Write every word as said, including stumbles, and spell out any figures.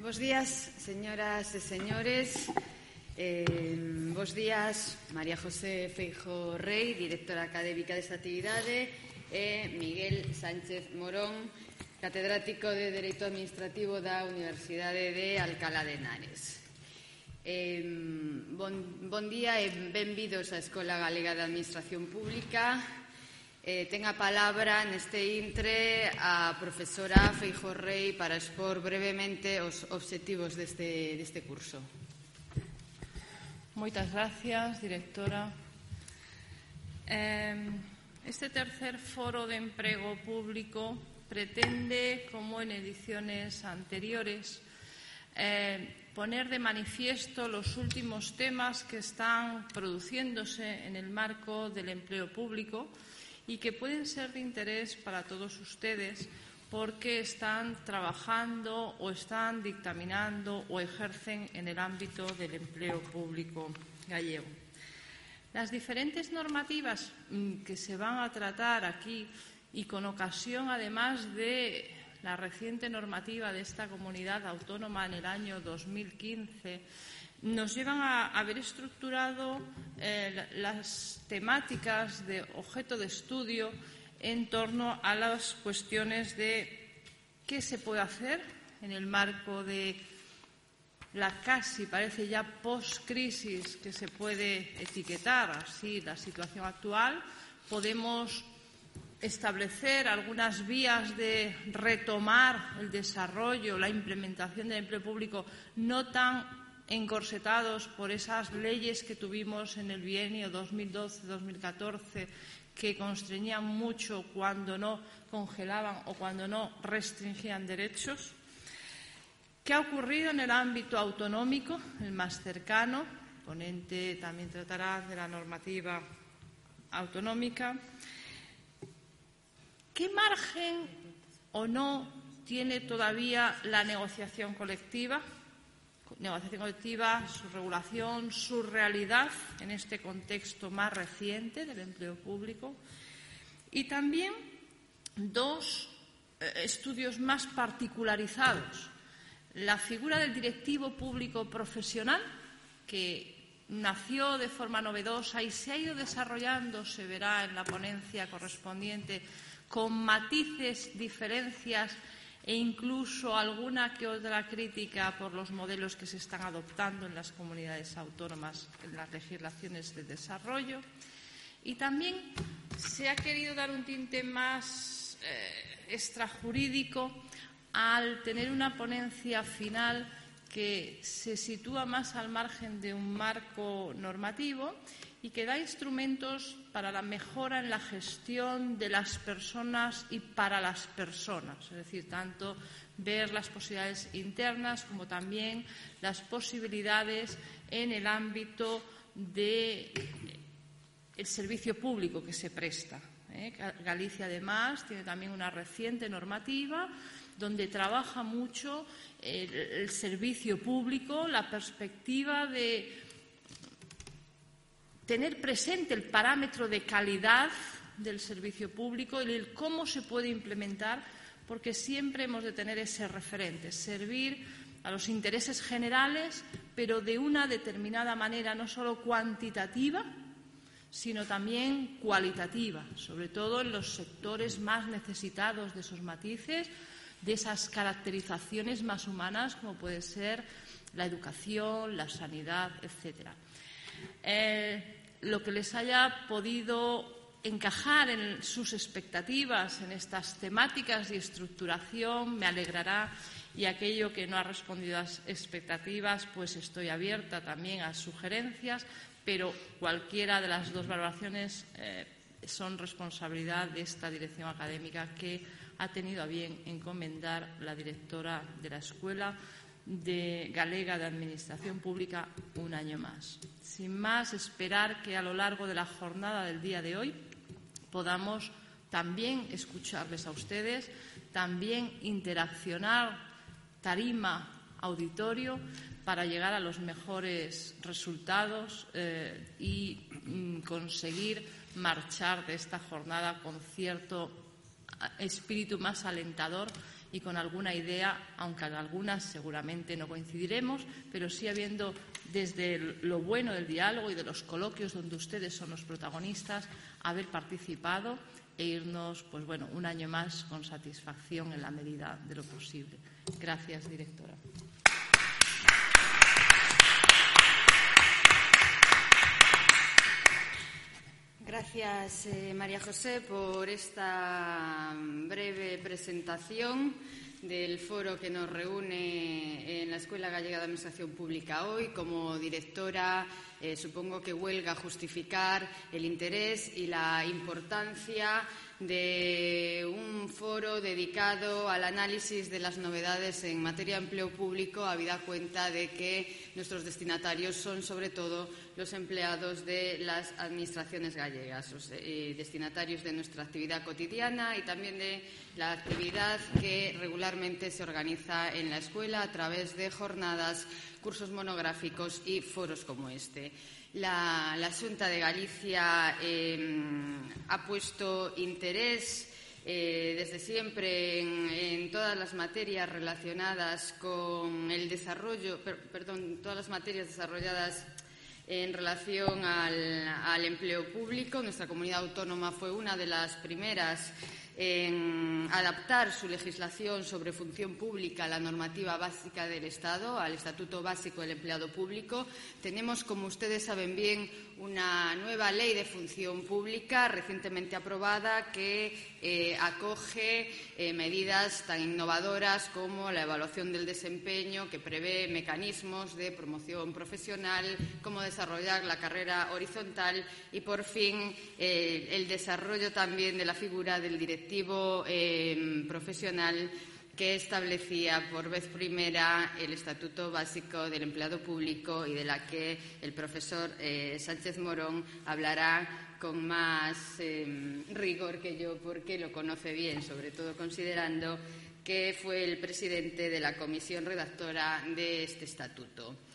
Bos días, señoras e señores. Eh, bos días, María José Feijóo Rei, directora académica desta actividade, e Miguel Sánchez Morón, catedrático de Dereito Administrativo da Universidade de Alcalá de Henares. Eh, bon, bon día e benvidos á Escola Galega de Administración Pública. Eh, ten a palabra neste intre a profesora Feijóo Rei para expor brevemente os obxectivos deste, deste curso. Moitas gracias, directora. Eh, este tercer foro de emprego público pretende, como en ediciones anteriores, eh, poner de manifiesto los últimos temas que están produciéndose en el marco del empleo público y que pueden ser de interés para todos ustedes porque están trabajando o están dictaminando o ejercen en el ámbito del empleo público gallego. Las diferentes normativas que se van a tratar aquí y con ocasión, además de la reciente normativa de esta comunidad autónoma en el año dos mil quince, nos llevan a haber estructurado eh, las temáticas de objeto de estudio en torno a las cuestiones de qué se puede hacer en el marco de la casi, parece ya, post-crisis que se puede etiquetar así la situación actual. Podemos establecer algunas vías de retomar el desarrollo, la implementación del empleo público no tan encorsetados por esas leyes que tuvimos en el bienio dos mil doce dos mil catorce que constreñían mucho cuando no congelaban o cuando no restringían derechos. ¿Qué ha ocurrido en el ámbito autonómico, el más cercano? El ponente también tratará de la normativa autonómica. ¿Qué margen o no tiene todavía la negociación colectiva? Negociación colectiva, su regulación, su realidad en este contexto más reciente del empleo público. Y también dos eh, estudios más particularizados. La figura del directivo público profesional, que nació de forma novedosa y se ha ido desarrollando, se verá en la ponencia correspondiente, con matices, diferencias e incluso alguna que otra crítica por los modelos que se están adoptando en las comunidades autónomas, en las legislaciones de desarrollo. Y también se ha querido dar un tinte más eh, extrajurídico al tener una ponencia final que se sitúa más al margen de un marco normativo y que da instrumentos para la mejora en la gestión de las personas y para las personas, es decir, tanto ver las posibilidades internas como también las posibilidades en el ámbito del servicio público que se presta. ¿eh? Galicia, además, tiene también una reciente normativa donde trabaja mucho el, el servicio público, la perspectiva de tener presente el parámetro de calidad del servicio público y el cómo se puede implementar, porque siempre hemos de tener ese referente, servir a los intereses generales, pero de una determinada manera, no solo cuantitativa, sino también cualitativa, sobre todo en los sectores más necesitados de esos matices, de esas caracterizaciones más humanas, como puede ser la educación, la sanidad, etcétera. Eh, lo que les haya podido encajar en sus expectativas en estas temáticas de estructuración me alegrará, y aquello que no ha respondido a las expectativas, pues estoy abierta también a sugerencias, pero cualquiera de las dos valoraciones eh, son responsabilidad de esta dirección académica que ha tenido a bien encomendar la directora de la Escuela de Galega de Administración Pública un año más. Sin más, esperar que a lo largo de la jornada del día de hoy podamos también escucharles a ustedes, también interaccionar tarima, auditorio, para llegar a los mejores resultados eh, y mm, conseguir marchar de esta jornada con cierto espíritu más alentador y con alguna idea, aunque en algunas seguramente no coincidiremos, pero sí habiendo, desde lo bueno del diálogo y de los coloquios donde ustedes son los protagonistas, haber participado e irnos, pues bueno, un año más con satisfacción en la medida de lo posible. Gracias, directora. Gracias, eh, María José, por esta breve presentación del foro que nos reúne en la Escuela Gallega de Administración Pública hoy. Como directora, eh, supongo que huelga justificar el interés y la importancia de un foro dedicado al análisis de las novedades en materia de empleo público, habida cuenta de que nuestros destinatarios son, sobre todo, los empleados de las administraciones gallegas, los eh, destinatarios de nuestra actividad cotidiana y también de la actividad que regularmente se organiza en la escuela a través de jornadas, cursos monográficos y foros como este. La, la Xunta de Galicia eh, ha puesto interés eh, desde siempre en, en todas las materias relacionadas con el desarrollo, per, perdón, todas las materias desarrolladas en relación al, al empleo público. Nuestra comunidad autónoma fue una de las primeras en adaptar su legislación sobre función pública a la normativa básica del Estado, al Estatuto Básico del Empleado Público. Tenemos, como ustedes saben bien, una nueva ley de función pública recientemente aprobada que eh, acoge eh, medidas tan innovadoras como la evaluación del desempeño, que prevé mecanismos de promoción profesional, cómo desarrollar la carrera horizontal y, por fin, eh, el desarrollo también de la figura del directivo eh, profesional, que establecía por vez primera el Estatuto Básico del Empleado Público y de la que el profesor eh, Sánchez Morón hablará con más eh, rigor que yo, porque lo conoce bien, sobre todo considerando que fue el presidente de la comisión redactora de este estatuto.